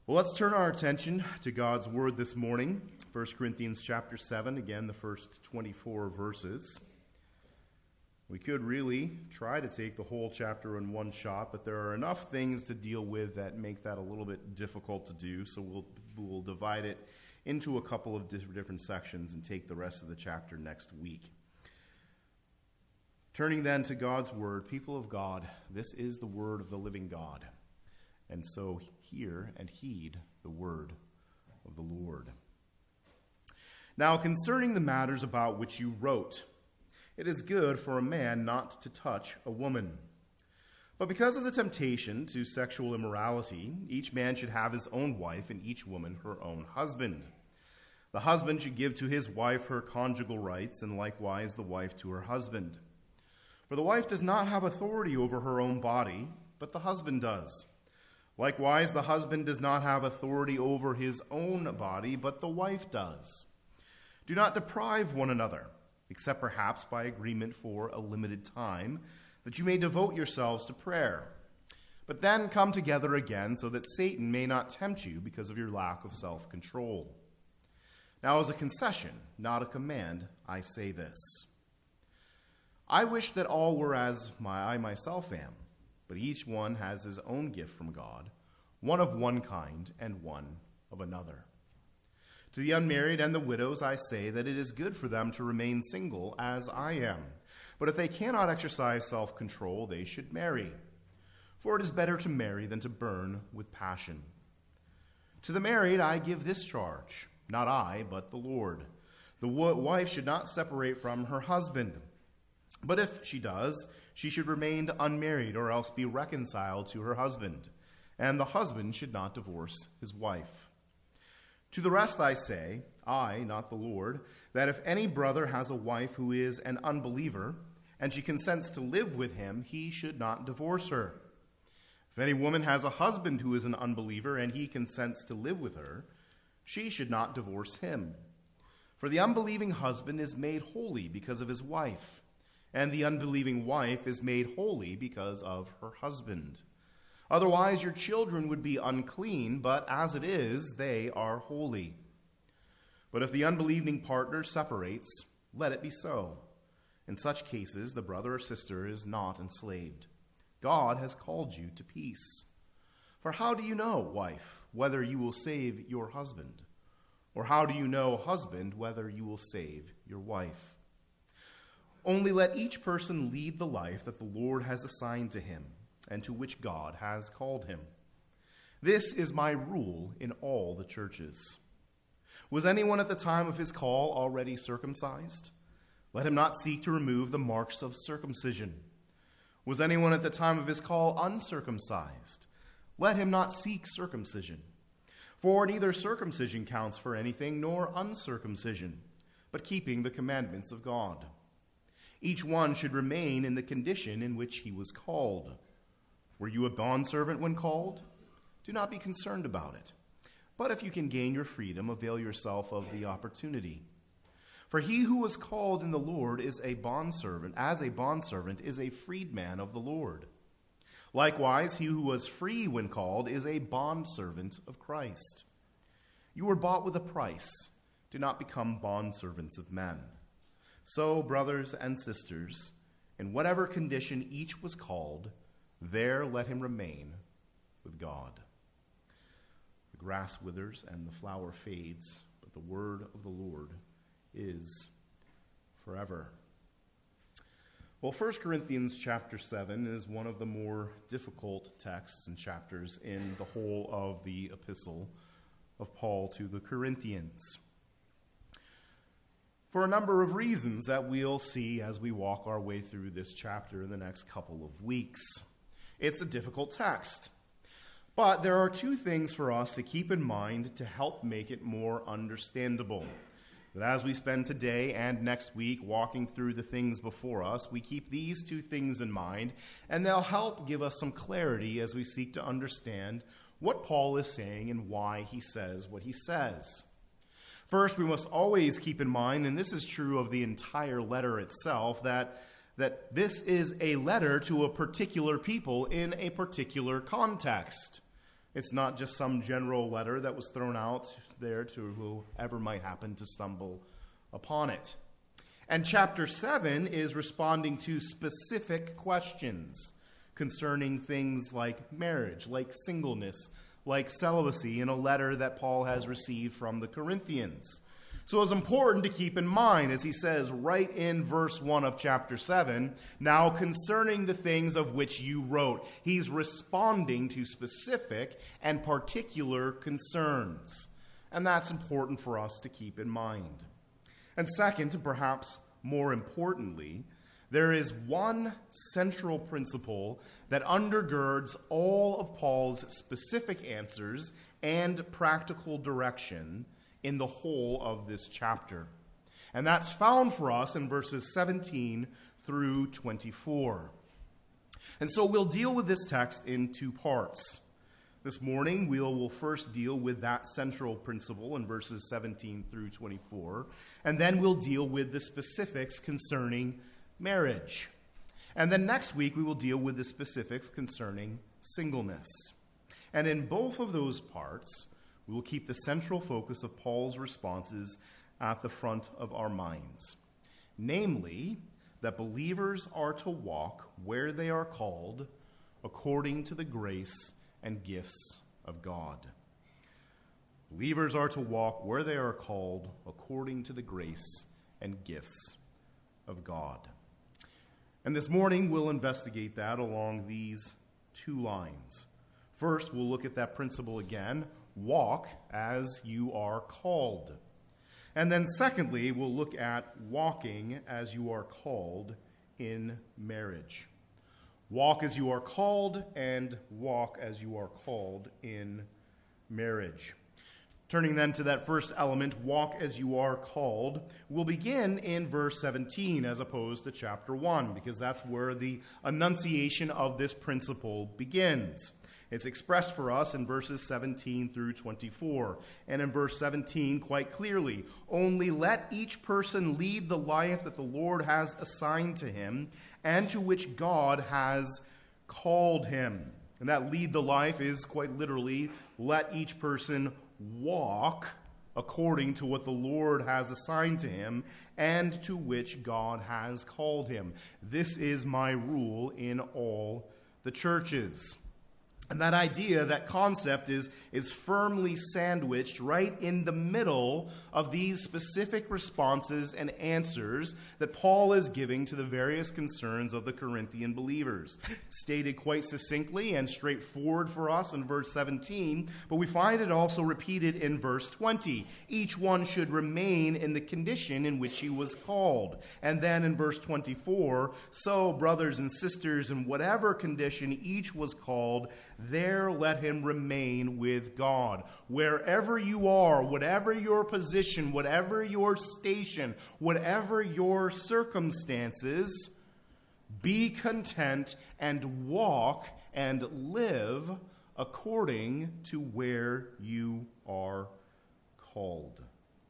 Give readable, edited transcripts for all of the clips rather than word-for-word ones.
Well, let's turn our attention to God's Word this morning. 1 Corinthians chapter 7, again, the first 24 verses. We could really try to take the whole chapter in one shot, but there are enough things to deal with that make that a little bit difficult to do, so we'll divide it into a couple of different sections and take the rest of the chapter next week. Turning then to God's Word, people of God, this is the Word of the living God. And so hear and heed the word of the Lord. Now concerning the matters about which you wrote, it is good for a man not to touch a woman. But because of the temptation to sexual immorality, each man should have his own wife and each woman her own husband. The husband should give to his wife her conjugal rights, and likewise the wife to her husband. For the wife does not have authority over her own body, but the husband does. Likewise, the husband does not have authority over his own body, but the wife does. Do not deprive one another, except perhaps by agreement for a limited time, that you may devote yourselves to prayer. But then come together again, so that Satan may not tempt you because of your lack of self-control. Now, as a concession, not a command, I say this. I wish that all were as I myself am, but each one has his own gift from God, one of one kind and one of another. To the unmarried and the widows I say that it is good for them to remain single as I am. But if they cannot exercise self-control, they should marry. For it is better to marry than to burn with passion. To the married I give this charge, not I, but the Lord. The wife should not separate from her husband. But if she does, she should remain unmarried or else be reconciled to her husband. And the husband should not divorce his wife. To the rest I say, I, not the Lord, that if any brother has a wife who is an unbeliever, and she consents to live with him, he should not divorce her. If any woman has a husband who is an unbeliever, and he consents to live with her, she should not divorce him. For the unbelieving husband is made holy because of his wife, and the unbelieving wife is made holy because of her husband. Otherwise, your children would be unclean, but as it is, they are holy. But if the unbelieving partner separates, let it be so. In such cases, the brother or sister is not enslaved. God has called you to peace. For how do you know, wife, whether you will save your husband? Or how do you know, husband, whether you will save your wife? Only let each person lead the life that the Lord has assigned to him, and to which God has called him. This is my rule in all the churches. Was anyone at the time of his call already circumcised? Let him not seek to remove the marks of circumcision. Was anyone at the time of his call uncircumcised? Let him not seek circumcision. For neither circumcision counts for anything, nor uncircumcision, but keeping the commandments of God. Each one should remain in the condition in which he was called. Were you a bondservant when called? Do not be concerned about it. But if you can gain your freedom, avail yourself of the opportunity. For he who was called in the Lord is a bondservant, as a bondservant is a freedman of the Lord. Likewise, he who was free when called is a bondservant of Christ. You were bought with a price. Do not become bondservants of men. So, brothers and sisters, in whatever condition each was called, there let him remain with God. The grass withers and the flower fades, but the word of the Lord is forever. Well, 1 Corinthians chapter 7 is one of the more difficult texts and chapters in the whole of the epistle of Paul to the Corinthians, for a number of reasons that we'll see as we walk our way through this chapter in the next couple of weeks. It's a difficult text, but there are two things for us to keep in mind to help make it more understandable. That as we spend today and next week walking through the things before us, we keep these two things in mind, and they'll help give us some clarity as we seek to understand what Paul is saying and why he says what he says. First, we must always keep in mind, and this is true of the entire letter itself, that this is a letter to a particular people in a particular context. It's not just some general letter that was thrown out there to whoever might happen to stumble upon it. And chapter 7 is responding to specific questions concerning things like marriage, like singleness, like celibacy, in a letter that Paul has received from the Corinthians. So it's important to keep in mind, as he says right in verse 1 of chapter 7, now concerning the things of which you wrote. He's responding to specific and particular concerns. And that's important for us to keep in mind. And second, and perhaps more importantly, there is one central principle that undergirds all of Paul's specific answers and practical direction in the whole of this chapter. And that's found for us in verses 17 through 24. And so we'll deal with this text in two parts. This morning, we'll first deal with that central principle in verses 17 through 24, and then we'll deal with the specifics concerning marriage. And then next week, we will deal with the specifics concerning singleness. And in both of those parts, we will keep the central focus of Paul's responses at the front of our minds. Namely, that believers are to walk where they are called according to the grace and gifts of God. Believers are to walk where they are called according to the grace and gifts of God. And this morning we'll investigate that along these two lines. First, we'll look at that principle again. Walk as you are called. And then secondly, we'll look at walking as you are called in marriage. Walk as you are called, and walk as you are called in marriage. Turning then to that first element, walk as you are called, we'll begin in verse 17 as opposed to chapter 1, because that's where the enunciation of this principle begins. It's expressed for us in verses 17 through 24. And in verse 17, quite clearly, only let each person lead the life that the Lord has assigned to him and to which God has called him. And that lead the life is quite literally, let each person walk according to what the Lord has assigned to him and to which God has called him. This is my rule in all the churches. And that idea, that concept is firmly sandwiched right in the middle of these specific responses and answers that Paul is giving to the various concerns of the Corinthian believers. Stated quite succinctly and straightforward for us in verse 17, but we find it also repeated in verse 20. Each one should remain in the condition in which he was called. And then in verse 24, so brothers and sisters, in whatever condition each was called, there let him remain with God. Wherever you are, whatever your position, whatever your station, whatever your circumstances, be content and walk and live according to where you are called.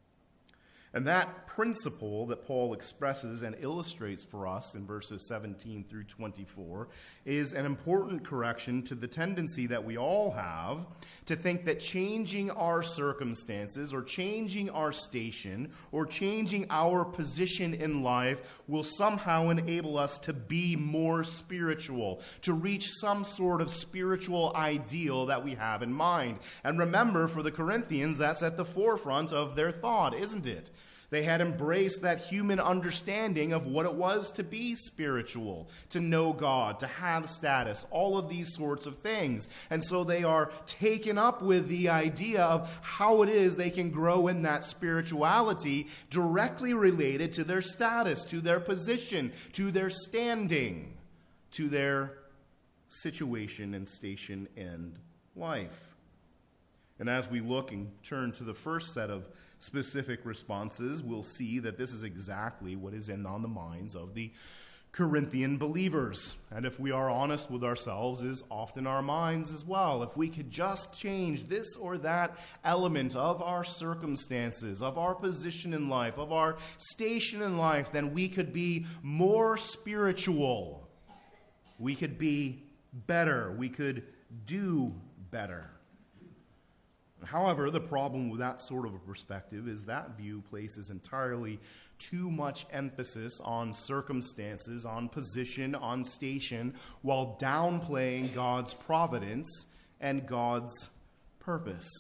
And that principle that Paul expresses and illustrates for us in verses 17 through 24 is an important correction to the tendency that we all have to think that changing our circumstances or changing our station or changing our position in life will somehow enable us to be more spiritual, to reach some sort of spiritual ideal that we have in mind. And remember, for the Corinthians, that's at the forefront of their thought, isn't it? They had embraced that human understanding of what it was to be spiritual, to know God, to have status, all of these sorts of things. And so they are taken up with the idea of how it is they can grow in that spirituality directly related to their status, to their position, to their standing, to their situation and station in life. And as we look and turn to the first set of specific responses, we'll see that this is exactly what is on the minds of the Corinthian believers. And if we are honest with ourselves, is often our minds as well. If we could just change this or that element of our circumstances, of our position in life, of our station in life, then we could be more spiritual. We could be better. We could do better. However, the problem with that sort of a perspective is that view places entirely too much emphasis on circumstances, on position, on station, while downplaying God's providence and God's purpose.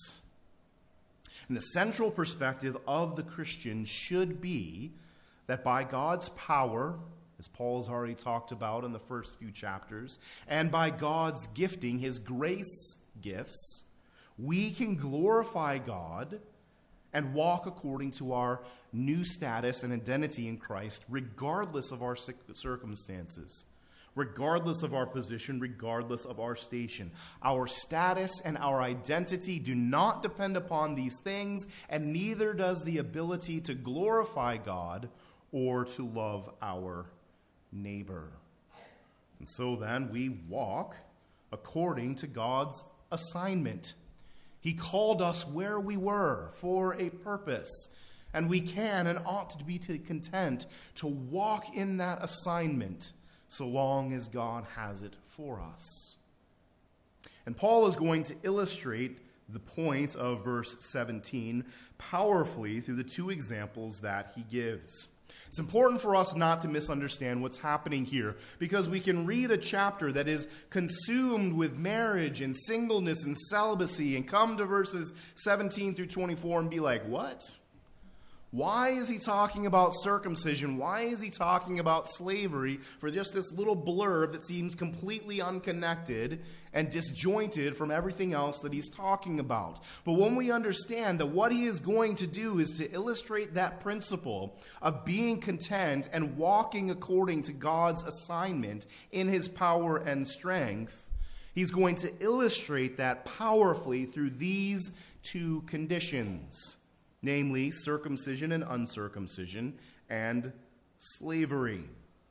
And the central perspective of the Christian should be that by God's power, as Paul has already talked about in the first few chapters, and by God's gifting, his grace gifts, we can glorify God and walk according to our new status and identity in Christ, regardless of our circumstances, regardless of our position, regardless of our station. Our status and our identity do not depend upon these things, and neither does the ability to glorify God or to love our neighbor. And so then we walk according to God's assignment. He called us where we were for a purpose, and we can and ought to be content to walk in that assignment so long as God has it for us. And Paul is going to illustrate the point of verse 17 powerfully through the two examples that he gives. It's important for us not to misunderstand what's happening here, because we can read a chapter that is consumed with marriage and singleness and celibacy and come to verses 17 through 24 and be like, what? Why is he talking about circumcision? Why is he talking about slavery for just this little blurb that seems completely unconnected and disjointed from everything else that he's talking about? But when we understand that what he is going to do is to illustrate that principle of being content and walking according to God's assignment in his power and strength, he's going to illustrate that powerfully through these two conditions. Namely, circumcision and uncircumcision, and slavery.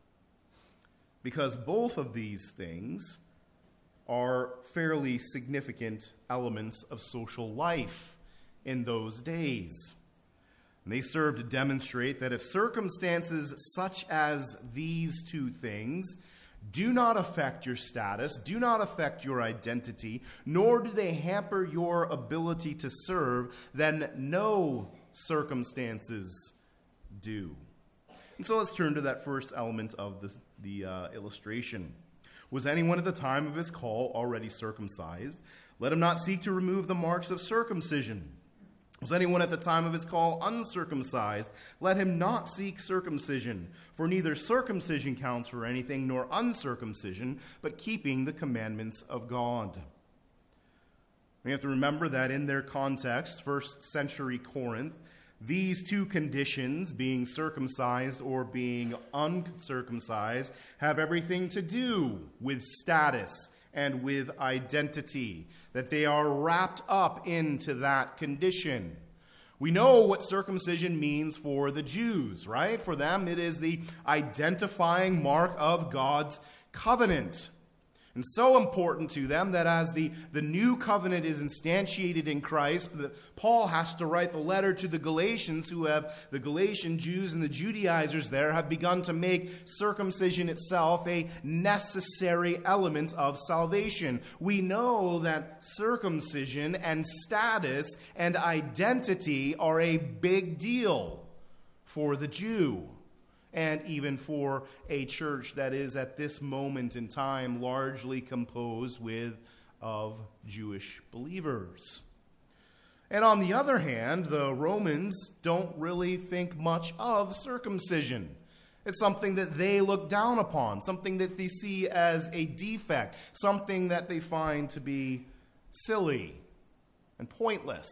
Because both of these things are fairly significant elements of social life in those days. And they serve to demonstrate that if circumstances such as these two things do not affect your status, do not affect your identity, nor do they hamper your ability to serve, then no circumstances do. And so let's turn to that first element of the illustration. Was anyone at the time of his call already circumcised? Let him not seek to remove the marks of circumcision. Was anyone at the time of his call uncircumcised? Let him not seek circumcision, for neither circumcision counts for anything nor uncircumcision, but keeping the commandments of God. We have to remember that in their context, first century Corinth, these two conditions, being circumcised or being uncircumcised, have everything to do with status and with identity, that they are wrapped up into that condition. We know what circumcision means for the Jews, right? For them, it is the identifying mark of God's covenant. And so important to them that as the new covenant is instantiated in Christ, Paul has to write the letter to the Galatians, who have the Galatian Jews and the Judaizers there have begun to make circumcision itself a necessary element of salvation. We know that circumcision and status and identity are a big deal for the Jew, and even for a church that is at this moment in time largely composed of Jewish believers. And on the other hand, the Romans don't really think much of circumcision. It's something that they look down upon, something that they see as a defect, something that they find to be silly and pointless.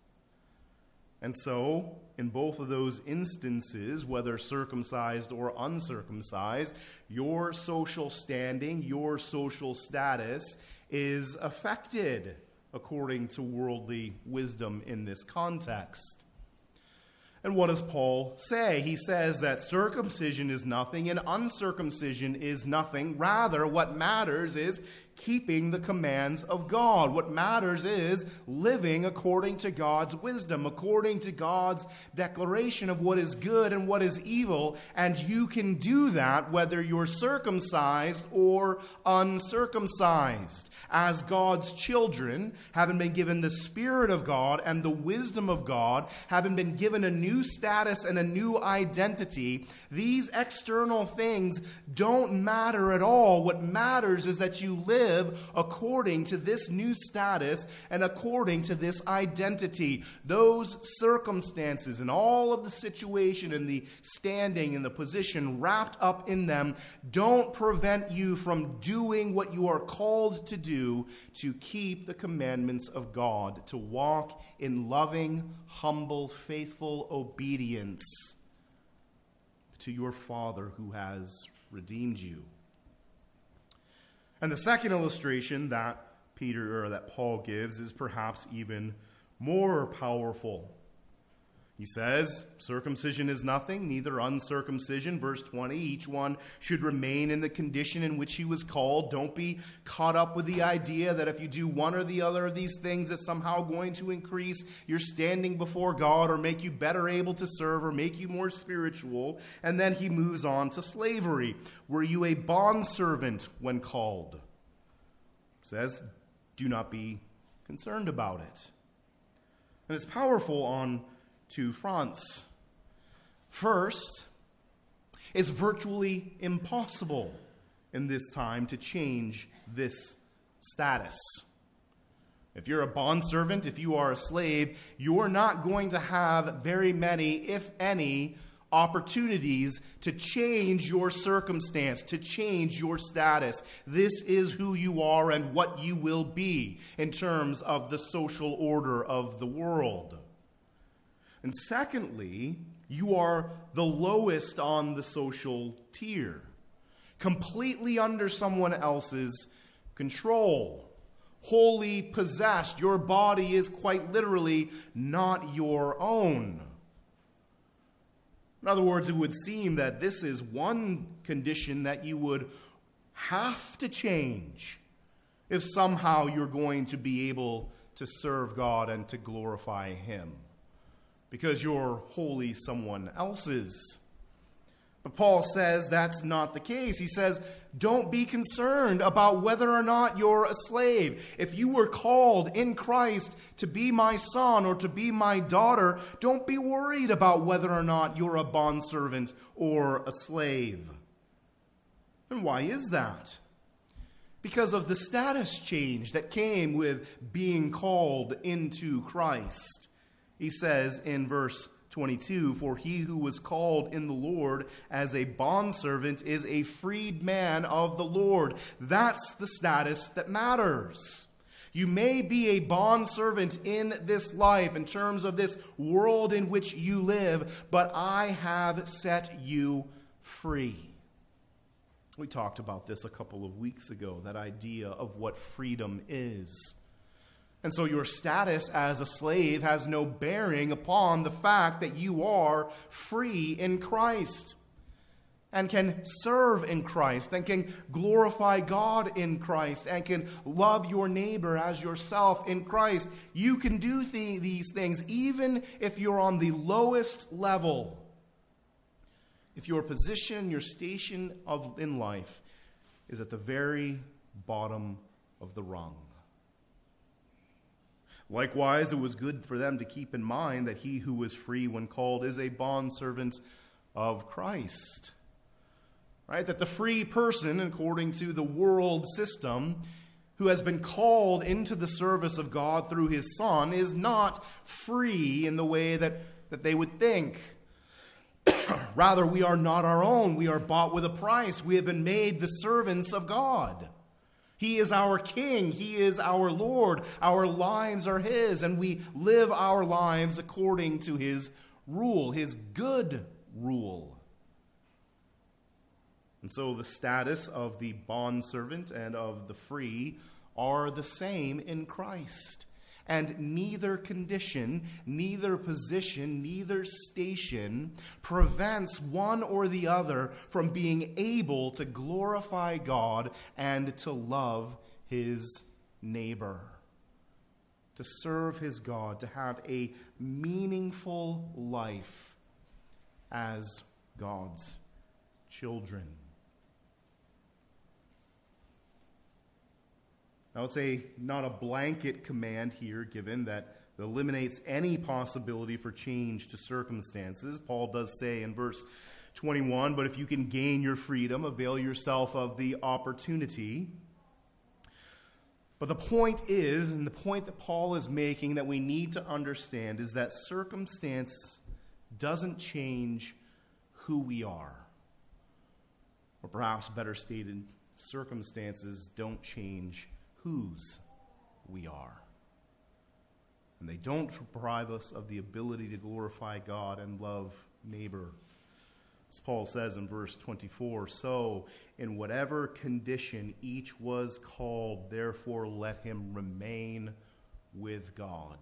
And so, in both of those instances, whether circumcised or uncircumcised, your social standing, your social status is affected according to worldly wisdom in this context. And what does Paul say? He says that circumcision is nothing and uncircumcision is nothing. Rather, what matters is keeping the commands of God. What matters is living according to God's wisdom, according to God's declaration of what is good and what is evil. And you can do that whether you're circumcised or uncircumcised. As God's children, having been given the Spirit of God and the wisdom of God, having been given a new status and a new identity, these external things don't matter at all. What matters is that you live according to this new status and according to this identity. Those circumstances and all of the situation and the standing and the position wrapped up in them don't prevent you from doing what you are called to do, to keep the commandments of God, to walk in loving, humble, faithful obedience to your Father who has redeemed you. And the second illustration that Paul gives is perhaps even more powerful. He says, circumcision is nothing, neither uncircumcision. Verse 20, each one should remain in the condition in which he was called. Don't be caught up with the idea that if you do one or the other of these things, it's somehow going to increase your standing before God or make you better able to serve or make you more spiritual. And then he moves on to slavery. Were you a bondservant when called? He says, do not be concerned about it. And it's powerful on two fronts. First, it's virtually impossible in this time to change this status. If you're a bondservant, if you are a slave, you're not going to have very many, if any, opportunities to change your circumstance, to change your status. This is who you are and what you will be in terms of the social order of the world. And secondly, you are the lowest on the social tier, completely under someone else's control, wholly possessed. Your body is quite literally not your own. In other words, it would seem that this is one condition that you would have to change if somehow you're going to be able to serve God and to glorify Him, because you're wholly someone else's. But Paul says that's not the case. He says, don't be concerned about whether or not you're a slave. If you were called in Christ to be my son or to be my daughter, don't be worried about whether or not you're a bondservant or a slave. And why is that? Because of the status change that came with being called into Christ. He says in verse 22, for he who was called in the Lord as a bondservant is a freed man of the Lord. That's the status that matters. You may be a bondservant in this life in terms of this world in which you live, but I have set you free. We talked about this a couple of weeks ago, that idea of what freedom is. And so your status as a slave has no bearing upon the fact that you are free in Christ and can serve in Christ and can glorify God in Christ and can love your neighbor as yourself in Christ. You can do these things even if you're on the lowest level. If your position, your station in life is at the very bottom of the rung. Likewise, it was good for them to keep in mind that he who was free when called is a bondservant of Christ. Right? That the free person, according to the world system, who has been called into the service of God through his Son, is not free in the way that they would think. Rather, we are not our own. We are bought with a price. We have been made the servants of God. He is our King. He is our Lord. Our lives are His, and we live our lives according to His rule, His good rule. And so the status of the bondservant and of the free are the same in Christ. And neither condition, neither position, neither station prevents one or the other from being able to glorify God and to love his neighbor, to serve his God, to have a meaningful life as God's children. Now, it's not a blanket command here given that eliminates any possibility for change to circumstances. Paul does say in verse 21, but if you can gain your freedom, avail yourself of the opportunity. But the point is, and the point that Paul is making that we need to understand, is that circumstance doesn't change who we are. Or perhaps better stated, circumstances don't change whose we are. And they don't deprive us of the ability to glorify God and love neighbor. As Paul says in verse 24, so in whatever condition each was called, therefore let him remain with God.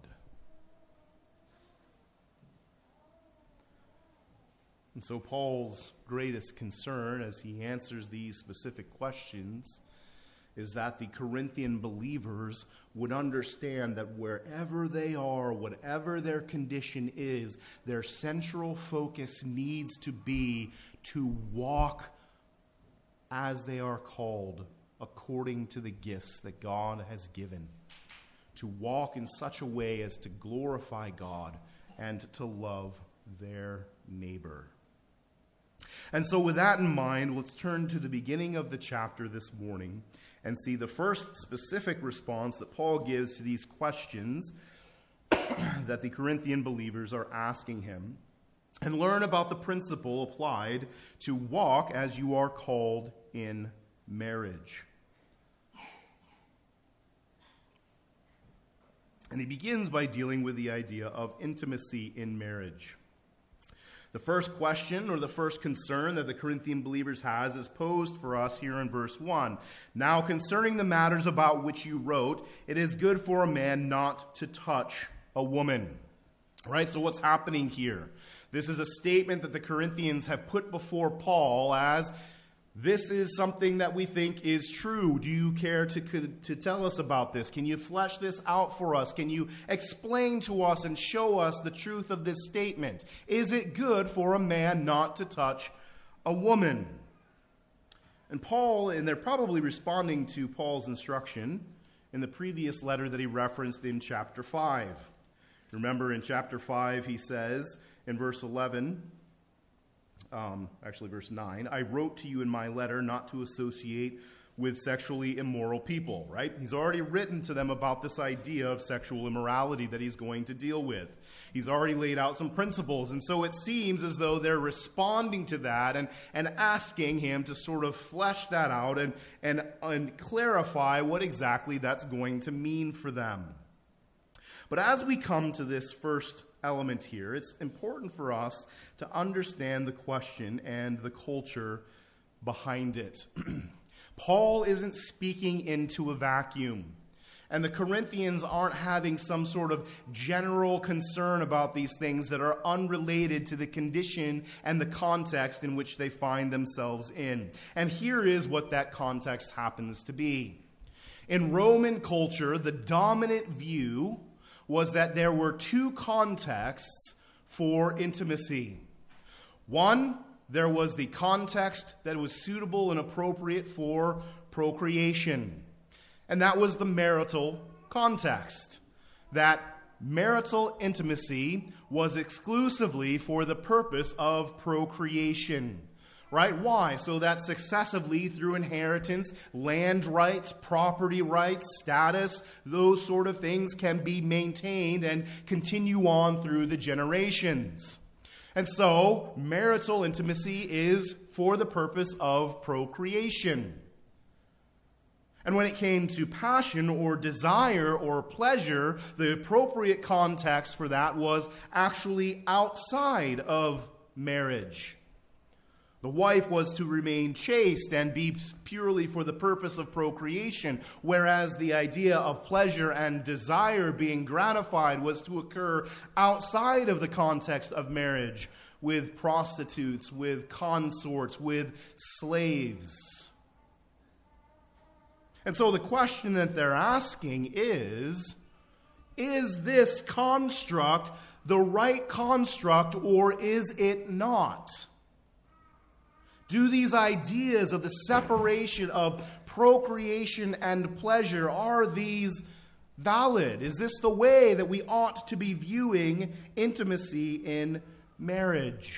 And so Paul's greatest concern as he answers these specific questions is that the Corinthian believers would understand that wherever they are, whatever their condition is, their central focus needs to be to walk as they are called according to the gifts that God has given. To walk in such a way as to glorify God and to love their neighbor. And so with that in mind, let's turn to the beginning of the chapter this morning and see the first specific response that Paul gives to these questions that the Corinthian believers are asking him, and learn about the principle applied to walk as you are called in marriage. And he begins by dealing with the idea of intimacy in marriage. The first question or the first concern that the Corinthian believers has is posed for us here in verse 1. Now concerning the matters about which you wrote, it is good for a man not to touch a woman. All right, so what's happening here? This is a statement that the Corinthians have put before Paul as, this is something that we think is true. Do you care to tell us about this? Can you flesh this out for us? Can you explain to us and show us the truth of this statement? Is it good for a man not to touch a woman? And Paul, and they're probably responding to Paul's instruction in the previous letter that he referenced in chapter 5. Remember in chapter 5 he says in verse 11, verse 9, I wrote to you in my letter not to associate with sexually immoral people, right? He's already written to them about this idea of sexual immorality that he's going to deal with. He's already laid out some principles, and so it seems as though they're responding to that and asking him to sort of flesh that out and clarify what exactly that's going to mean for them. But as we come to this first element here, it's important for us to understand the question and the culture behind it. Paul isn't speaking into a vacuum, and the Corinthians aren't having some sort of general concern about these things that are unrelated to the condition and the context in which they find themselves in. And here is what that context happens to be. In Roman culture, the dominant view was that there were two contexts for intimacy. One, there was the context that was suitable and appropriate for procreation. And that was the marital context. That marital intimacy was exclusively for the purpose of procreation. Right? Why? So that successively through inheritance, land rights, property rights, status, those sort of things can be maintained and continue on through the generations. And so marital intimacy is for the purpose of procreation. And when it came to passion or desire or pleasure, the appropriate context for that was actually outside of marriage. The wife was to remain chaste and be purely for the purpose of procreation, whereas the idea of pleasure and desire being gratified was to occur outside of the context of marriage, with prostitutes, with consorts, with slaves. And so the question that they're asking is this construct the right construct, or is it not? Do these ideas of the separation of procreation and pleasure, are these valid? Is this the way that we ought to be viewing intimacy in marriage?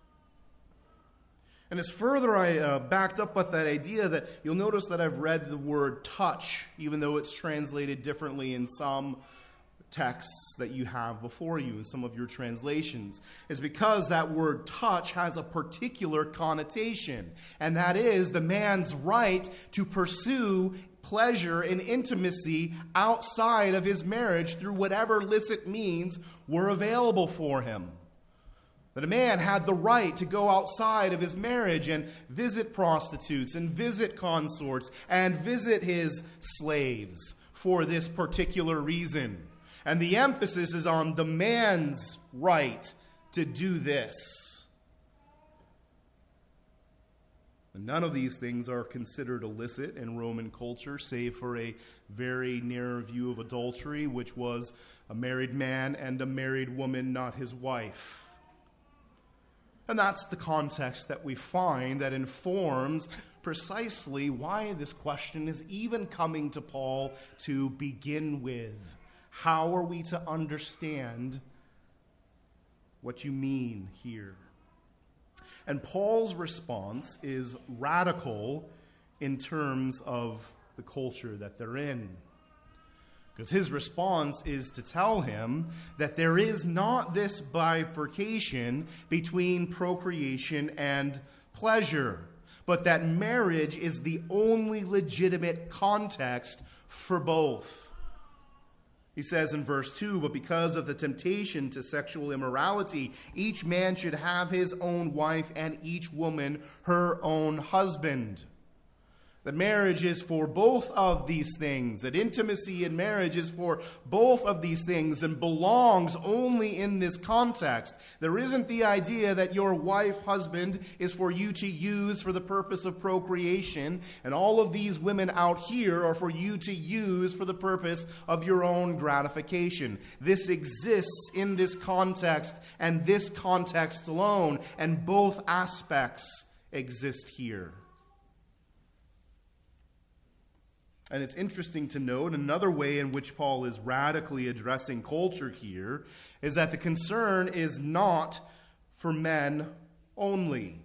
And as further I backed up with that idea, that you'll notice that I've read the word touch, even though it's translated differently in some texts that you have before you in some of your translations, is because that word touch has a particular connotation, and that is the man's right to pursue pleasure and intimacy outside of his marriage through whatever licit means were available for him. That a man had the right to go outside of his marriage and visit prostitutes and visit consorts and visit his slaves for this particular reason. And the emphasis is on the man's right to do this. And none of these things are considered illicit in Roman culture, save for a very narrow view of adultery, which was a married man and a married woman, not his wife. And that's the context that we find that informs precisely why this question is even coming to Paul to begin with. How are we to understand what you mean here? And Paul's response is radical in terms of the culture that they're in. Because his response is to tell him that there is not this bifurcation between procreation and pleasure, but that marriage is the only legitimate context for both. He says in verse 2, but because of the temptation to sexual immorality, each man should have his own wife and each woman her own husband. That marriage is for both of these things. That intimacy in marriage is for both of these things and belongs only in this context. There isn't the idea that your wife, husband, is for you to use for the purpose of procreation, and all of these women out here are for you to use for the purpose of your own gratification. This exists in this context and this context alone, and both aspects exist here. And it's interesting to note another way in which Paul is radically addressing culture here is that the concern is not for men only.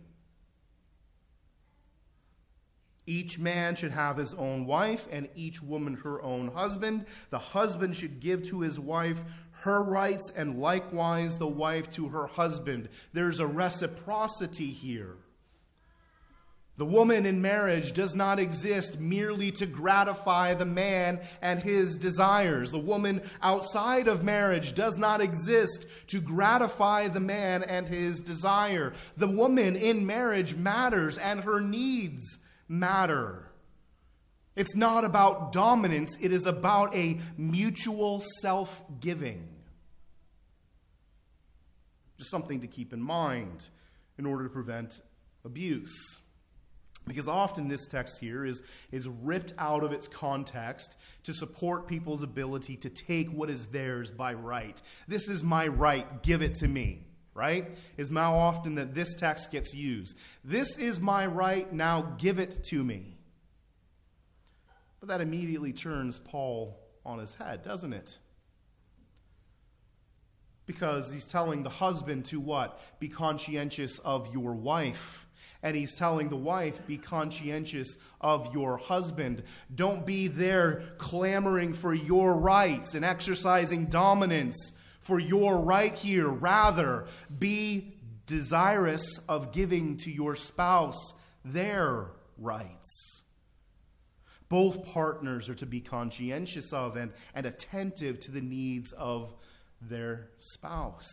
Each man should have his own wife and each woman her own husband. The husband should give to his wife her rights and likewise the wife to her husband. There's a reciprocity here. The woman in marriage does not exist merely to gratify the man and his desires. The woman outside of marriage does not exist to gratify the man and his desire. The woman in marriage matters and her needs matter. It's not about dominance, it is about a mutual self-giving. Just something to keep in mind in order to prevent abuse. Because often this text here is ripped out of its context to support people's ability to take what is theirs by right. This is my right, give it to me, right? Is how often that this text gets used. This is my right, now give it to me. But that immediately turns Paul on his head, doesn't it? Because he's telling the husband to what? Be conscientious of your wife. And he's telling the wife, be conscientious of your husband. Don't be there clamoring for your rights and exercising dominance for your right here. Rather, be desirous of giving to your spouse their rights. Both partners are to be conscientious of and attentive to the needs of their spouse.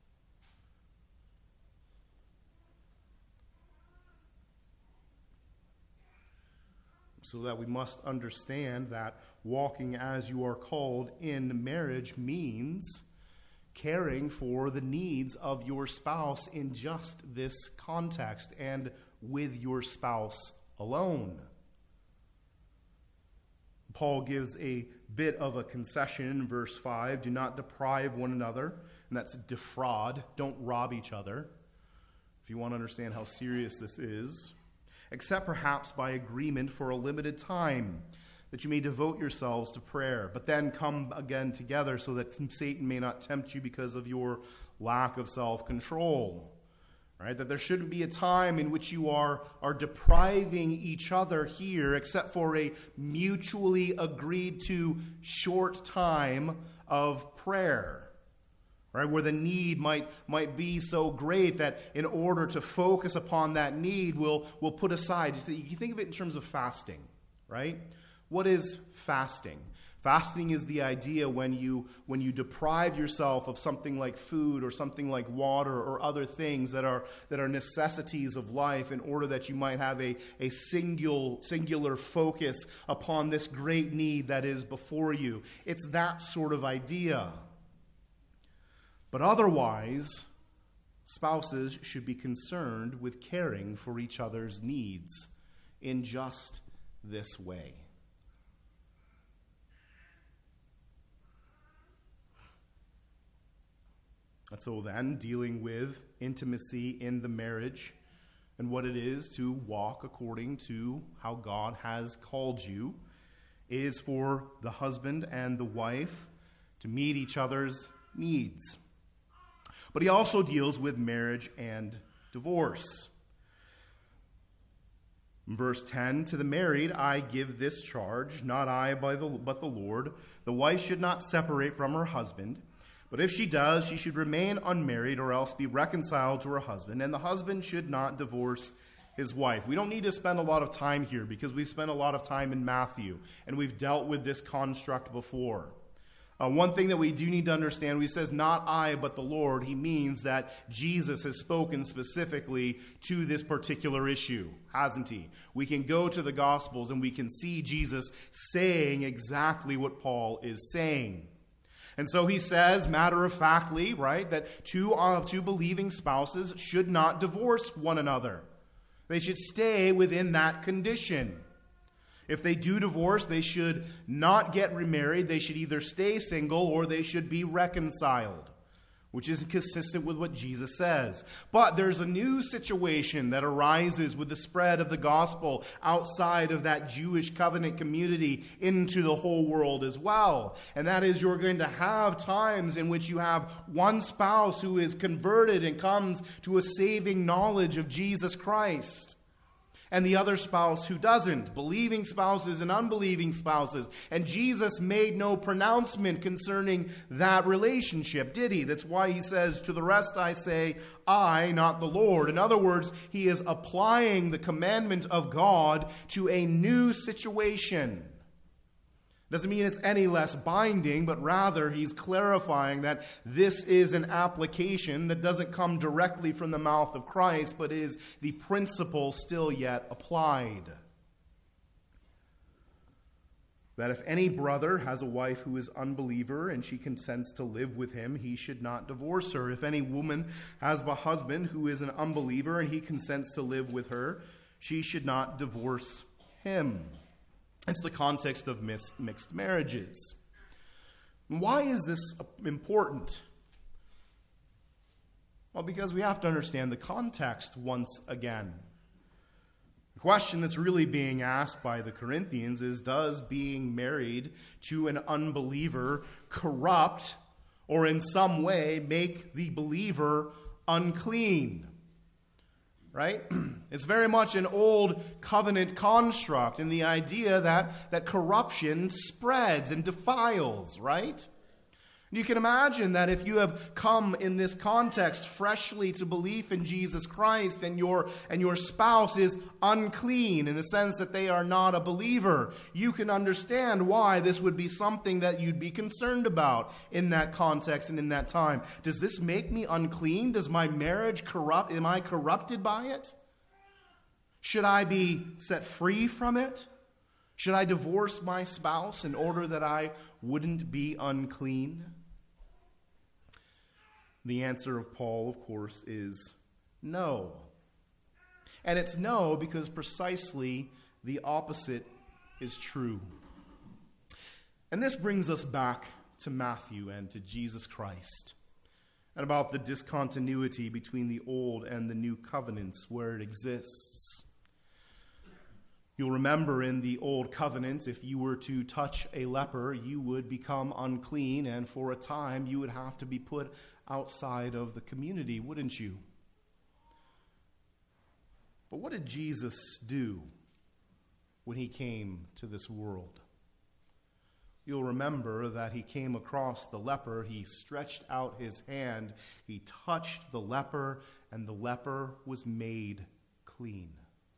So that we must understand that walking as you are called in marriage means caring for the needs of your spouse in just this context and with your spouse alone. Paul gives a bit of a concession in verse 5. Do not deprive one another, and that's defraud. Don't rob each other, if you want to understand how serious this is, except perhaps by agreement for a limited time, that you may devote yourselves to prayer, but then come again together so that Satan may not tempt you because of your lack of self-control. Right? That there shouldn't be a time in which you are depriving each other here except for a mutually agreed to short time of prayer. Right? Where the need might be so great that in order to focus upon that need, we'll put aside. You think of it in terms of fasting, right? What is fasting? Fasting is the idea when you deprive yourself of something like food or something like water or other things that are necessities of life in order that you might have a singular focus upon this great need that is before you. It's that sort of idea. But otherwise, spouses should be concerned with caring for each other's needs in just this way. And so then, dealing with intimacy in the marriage and what it is to walk according to how God has called you is for the husband and the wife to meet each other's needs. But he also deals with marriage and divorce. In verse 10, to the married I give this charge, not I but the Lord. The wife should not separate from her husband. But if she does, she should remain unmarried or else be reconciled to her husband, and the husband should not divorce his wife. We don't need to spend a lot of time here because we've spent a lot of time in Matthew, and we've dealt with this construct before. One thing that we do need to understand, when he says, not I, but the Lord, he means that Jesus has spoken specifically to this particular issue, hasn't he? We can go to the Gospels and we can see Jesus saying exactly what Paul is saying. And so he says, matter-of-factly, right, that two believing spouses should not divorce one another. They should stay within that condition. If they do divorce, they should not get remarried. They should either stay single or they should be reconciled, which is consistent with what Jesus says. But there's a new situation that arises with the spread of the gospel outside of that Jewish covenant community into the whole world as well. And that is, you're going to have times in which you have one spouse who is converted and comes to a saving knowledge of Jesus Christ, and the other spouse who doesn't, believing spouses and unbelieving spouses. And Jesus made no pronouncement concerning that relationship, did he? That's why he says, to the rest I say, I, not the Lord. In other words, he is applying the commandment of God to a new situation. Doesn't mean it's any less binding, but rather he's clarifying that this is an application that doesn't come directly from the mouth of Christ, but is the principle still yet applied. That if any brother has a wife who is unbeliever and she consents to live with him, he should not divorce her. If any woman has a husband who is an unbeliever and he consents to live with her, she should not divorce him. It's the context of mixed marriages. Why is this important? Well, because we have to understand the context once again. The question that's really being asked by the Corinthians is, does being married to an unbeliever corrupt or in some way make the believer unclean? Right? It's very much an old covenant construct in the idea that corruption spreads and defiles, right? You can imagine that if you have come in this context freshly to belief in Jesus Christ and your spouse is unclean in the sense that they are not a believer, you can understand why this would be something that you'd be concerned about in that context and in that time. Does this make me unclean? Does my marriage corrupt? Am I corrupted by it? Should I be set free from it? Should I divorce my spouse in order that I wouldn't be unclean? The answer of Paul, of course, is no. And it's no because precisely the opposite is true. And this brings us back to Matthew and to Jesus Christ, and about the discontinuity between the old and the new covenants where it exists. You'll remember in the old covenant, if you were to touch a leper, you would become unclean, and for a time you would have to be put outside of the community, wouldn't you? But what did Jesus do when he came to this world? You'll remember that he came across the leper, he stretched out his hand, he touched the leper, and the leper was made clean.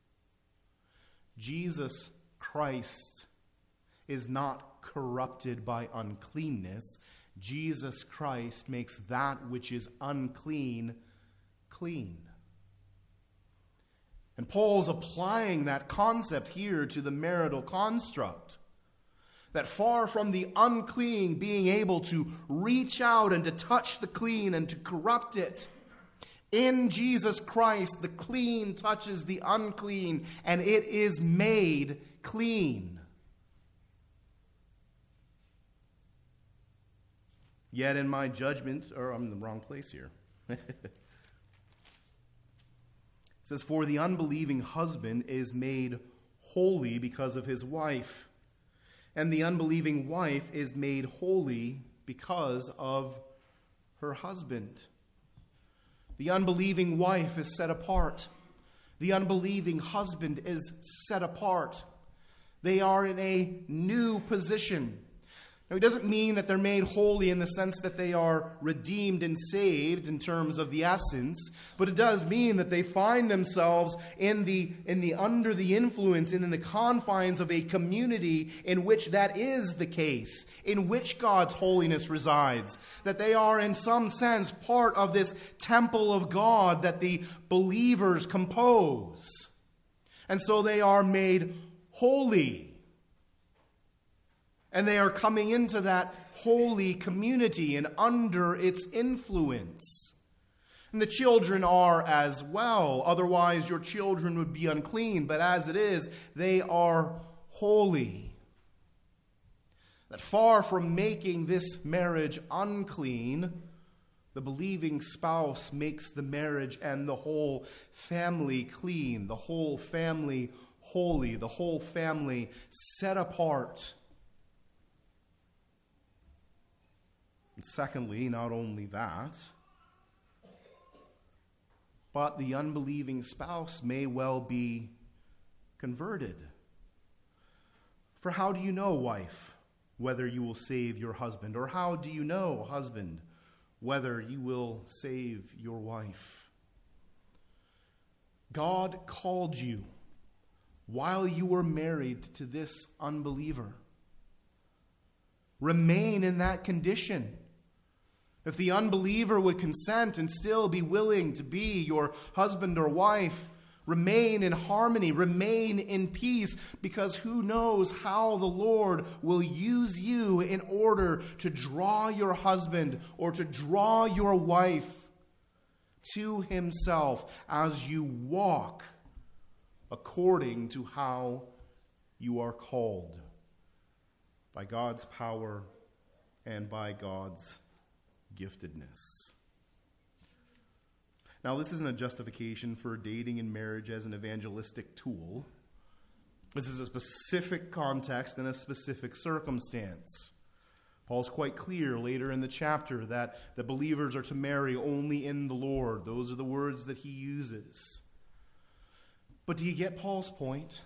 Jesus Christ is not corrupted by uncleanness. Jesus Christ makes that which is unclean clean. And Paul's applying that concept here to the marital construct. That far from the unclean being able to reach out and to touch the clean and to corrupt it, in Jesus Christ, the clean touches the unclean, and it is made clean. Yet in my judgment, or I'm in the wrong place here. It says, for the unbelieving husband is made holy because of his wife, and the unbelieving wife is made holy because of her husband. The unbelieving wife is set apart. The unbelieving husband is set apart. They are in a new position. Now, it doesn't mean that they're made holy in the sense that they are redeemed and saved in terms of the essence, but it does mean that they find themselves under the influence and in the confines of a community in which that is the case, in which God's holiness resides, that they are in some sense part of this temple of God that the believers compose. And so they are made holy. And they are coming into that holy community and under its influence. And the children are as well. Otherwise, your children would be unclean. But as it is, they are holy. That far from making this marriage unclean, the believing spouse makes the marriage and the whole family clean, the whole family holy, the whole family set apart. And secondly, not only that, but the unbelieving spouse may well be converted. For how do you know, wife, whether you will save your husband? Or how do you know, husband, whether you will save your wife? God called you while you were married to this unbeliever. Remain in that condition. If the unbeliever would consent and still be willing to be your husband or wife, remain in harmony, remain in peace, because who knows how the Lord will use you in order to draw your husband or to draw your wife to himself as you walk according to how you are called by God's power and by God's giftedness. Now, this isn't a justification for dating and marriage as an evangelistic tool. This is a specific context and a specific circumstance. Paul's quite clear later in the chapter that the believers are to marry only in the Lord. Those are the words that he uses. But do you get Paul's point?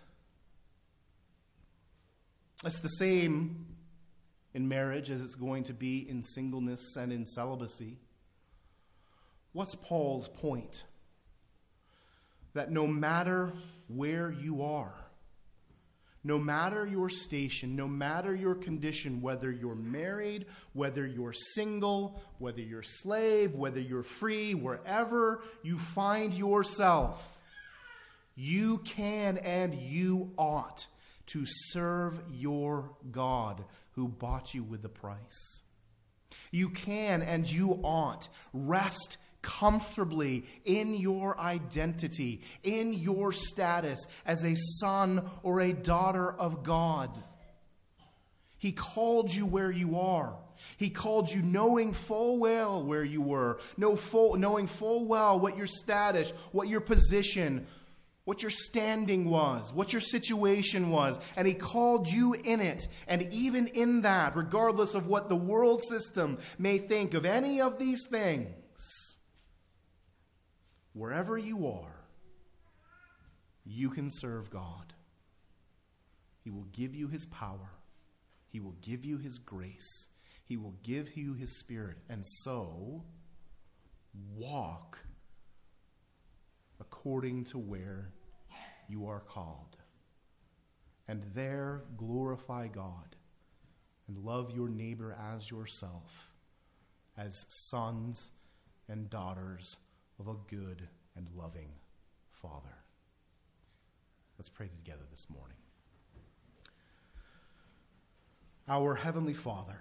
It's the same in marriage as it's going to be in singleness and in celibacy. What's Paul's point? That no matter where you are, no matter your station, no matter your condition, whether you're married, whether you're single, whether you're slave, whether you're free, wherever you find yourself, you can and you ought to serve your God who bought you with a price. You can and you ought rest comfortably in your identity, in your status as a son or a daughter of God. He called you where you are. He called you knowing full well where you were, knowing full well what your status, what your position, what your standing was, what your situation was. And he called you in it. And even in that, regardless of what the world system may think of any of these things, wherever you are, you can serve God. He will give you his power. He will give you his grace. He will give you his Spirit. And so, walk according to where you are called. And there glorify God and love your neighbor as yourself, as sons and daughters of a good and loving Father. Let's pray together this morning. Our Heavenly Father,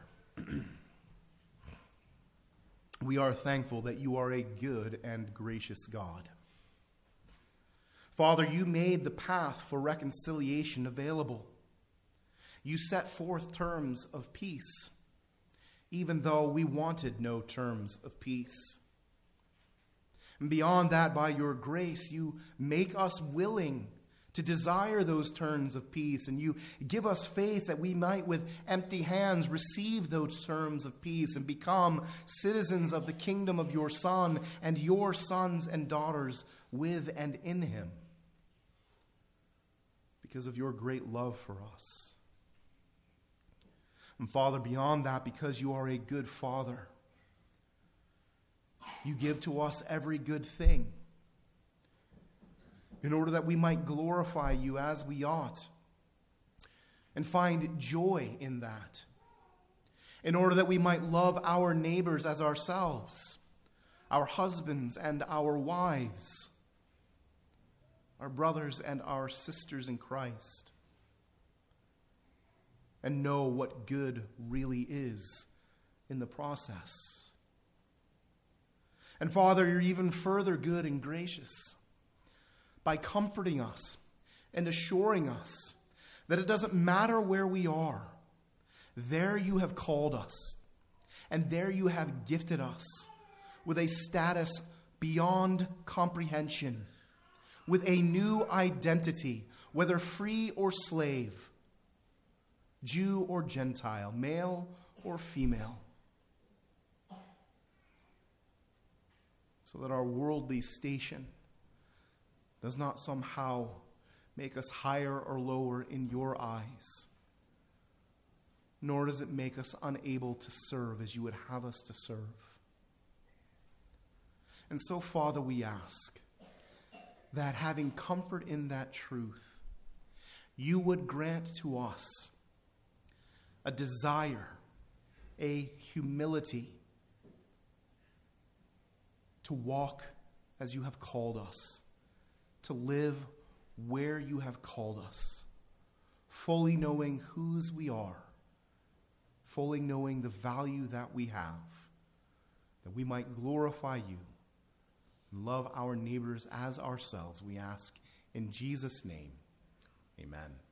we are thankful that you are a good and gracious God. Father, you made the path for reconciliation available. You set forth terms of peace, even though we wanted no terms of peace. And beyond that, by your grace, you make us willing to desire those terms of peace, and you give us faith that we might with empty hands receive those terms of peace and become citizens of the kingdom of your Son and your sons and daughters with and in him, because of your great love for us. And Father, beyond that, because you are a good Father, you give to us every good thing, in order that we might glorify you as we ought and find joy in that, in order that we might love our neighbors as ourselves, our husbands and our wives, our brothers and our sisters in Christ, and know what good really is in the process. And Father, you're even further good and gracious by comforting us and assuring us that it doesn't matter where we are. There you have called us, and there you have gifted us with a status beyond comprehension, with a new identity, whether free or slave, Jew or Gentile, male or female, so that our worldly station does not somehow make us higher or lower in your eyes, nor does it make us unable to serve as you would have us to serve. And so, Father, we ask that having comfort in that truth, you would grant to us a desire, a humility to walk as you have called us, to live where you have called us, fully knowing whose we are, fully knowing the value that we have, that we might glorify you and love our neighbors as ourselves. We ask in Jesus' name, amen.